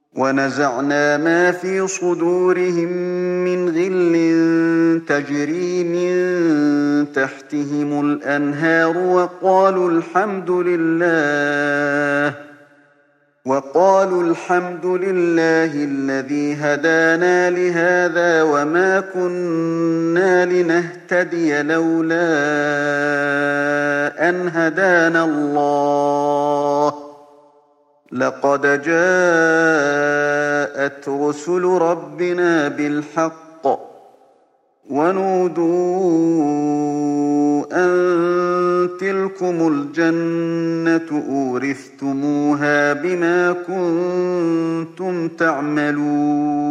وَنَزَعْنَا مَا فِي صُدُورِهِم مِّنْ غِلٍّ تَجْرِي مِن تَحْتِهِمُ الْأَنْهَارُ وَقَالُوا الْحَمْدُ لِلَّهِ الَّذِي هَدَانَا لِهَٰذَا وَمَا كُنَّا لِنَهْتَدِيَ لَوْلَا أَنْ هَدَانَا اللَّهُ ۖ لَقَدْ جَاءَتْ رُسُلُ رَبِّنَا بِالْحَقِّ ۖ وَنُودُوا أَن تِلْكُمُ الْجَنَّةُ أُورِثْتُمُوهَا بِمَا كُنتُمْ تَعْمَلُونَ